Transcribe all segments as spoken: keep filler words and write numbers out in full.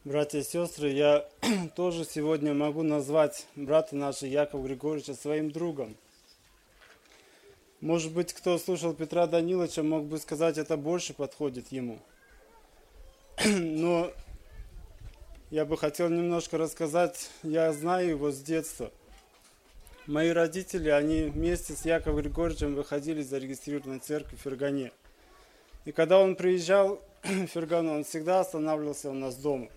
Братья и сестры, я тоже сегодня могу назвать брата нашего Якова Григорьевича своим другом. Может быть, кто слушал Петра Даниловича, мог бы сказать, это больше подходит ему. Но я бы хотел немножко рассказать, я знаю его с детства. Мои родители, они вместе с Яковом Григорьевичем выходили из зарегистрированной церкви в Фергане. И когда он приезжал в Фергану, он всегда останавливался у нас дома.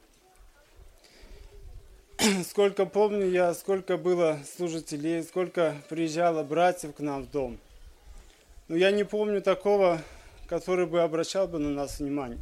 Сколько помню я, сколько было служителей, сколько приезжало братьев к нам в дом. Но я не помню такого, который бы обращал бы на нас внимание.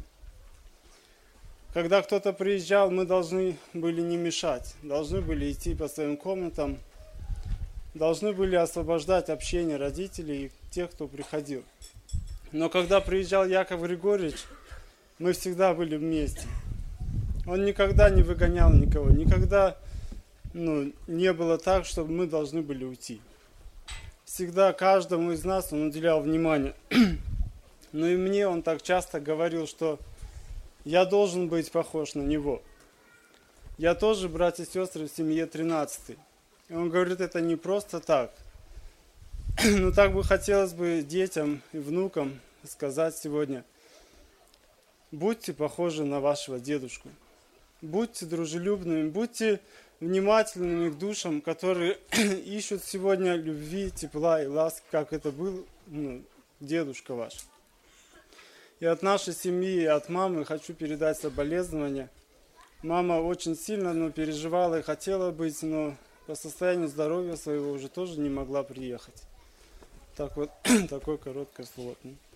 Когда кто-то приезжал, мы должны были не мешать, должны были идти по своим комнатам, должны были освобождать общение родителей и тех, кто приходил. Но когда приезжал Яков Григорьевич, мы всегда были вместе. Он никогда не выгонял никого, никогда ну, не было так, чтобы мы должны были уйти. Всегда каждому из нас он уделял внимание. Но и мне он так часто говорил, что я должен быть похож на него. Я тоже, братья и сестры, в семье тринадцатый. И он говорит, это не просто так. Но так бы хотелось бы детям и внукам сказать сегодня. Будьте похожи на вашего дедушку. Будьте дружелюбными, будьте внимательными к душам, которые ищут сегодня любви, тепла и ласки, как это был ну, дедушка ваш. И от нашей семьи, и от мамы хочу передать соболезнования. Мама очень сильно ну, переживала и хотела быть, но по состоянию здоровья своего уже тоже не могла приехать. Так вот, такое короткое слово.